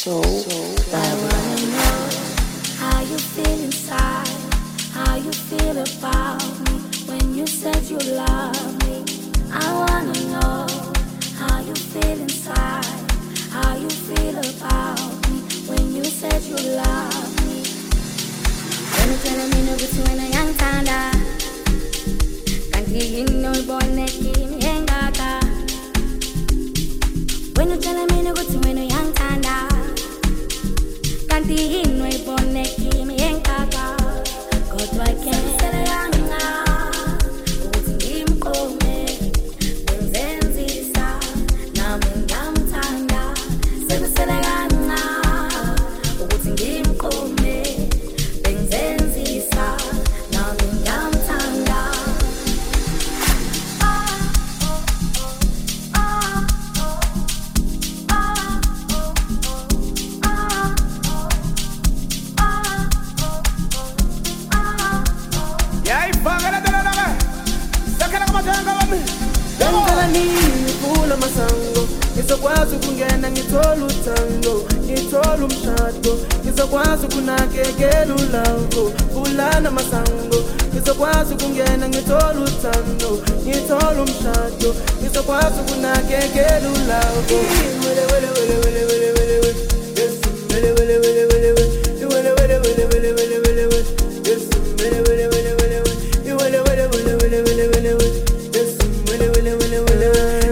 So I wanna know how you feel inside, how you feel about me when you said you love me. I wanna know how you feel inside, how you feel about me when you said you love me. When you tell me no good when I young tanda, can't you know born necky engaka. When you tell me no good when I young tanda, can't you know born necky engaka. God I can't say ngizokwazi ukungena ngithola uthando ngithola umshado ngizokwazi ukunakekela ulavo ulana masango ngizokwazi ukungena ngithola uthando ngithola umshado ngizokwazi ukunakekela ulavo wele wele wele wele wele wele wele yes wele wele wele wele wele wele wele wele wele wele wele wele yes wele wele wele wele wele wele wele wele wele wele wele wele yes wele wele wele wele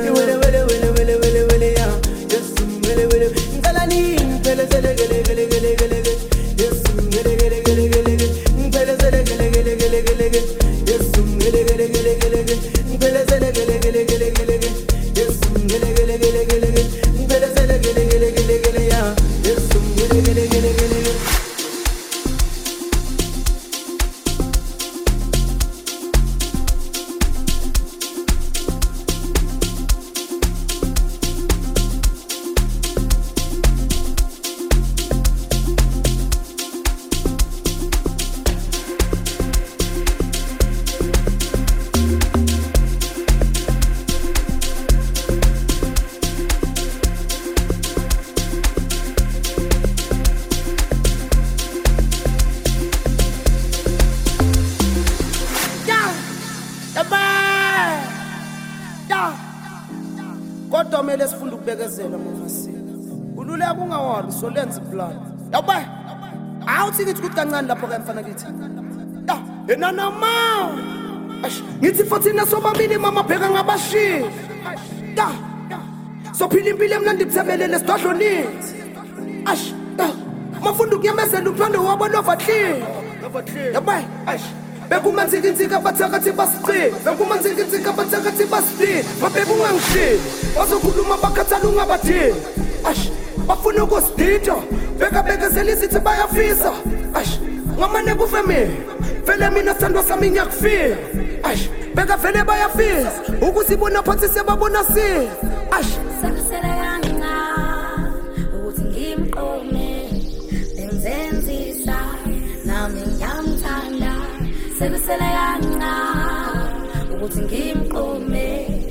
Kodwa sifunda ukubekezela mafasini. Ululeka ungawari so lenza plan. Yabba. Awuthi ngithi ukuthi kancane lapho ke mfana kithi. Ya, enana ma. Ngithi futhi nasobabili mama bheka ngabashi. Ya. So phila impilo emnandi buthemelele sidodlo nithi. Ash. Mafunda ukuyamezela uphando wabo novathli. Yabba. Bekumanzikinzika bathakathi basiqi bekumanzikinzika bathakathi basiqi mabheku ungangishi bazokhuluma bakhathala ungabathi ash bafuna ukusidida bekezela isithi bayafisa ash ngamane kuveme vele mina sithandwa sami ngiyakufika ash vele bayafisa ukusibona phansi sebabona si ash sekuseleana ukuthi ngimqome benzenzisa nami ngiyamthanda sekuseleana ukuthi ngimqome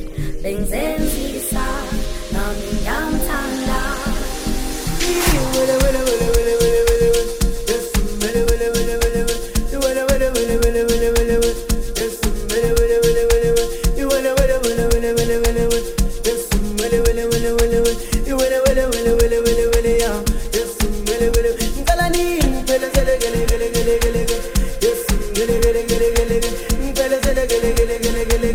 benzenzisa nami ngiyamthanda wele wele wele wele wele wele yes wele wele wele wele wele wele wele wele wele wele wele yes wele wele wele wele wele wele wele wele wele wele wele yes wele wele wele wele wele wele wele wele wele wele ya yes wele wele ngalani phela zele gele gele gele gele yes gele gele gele gele gele gele gele gele gele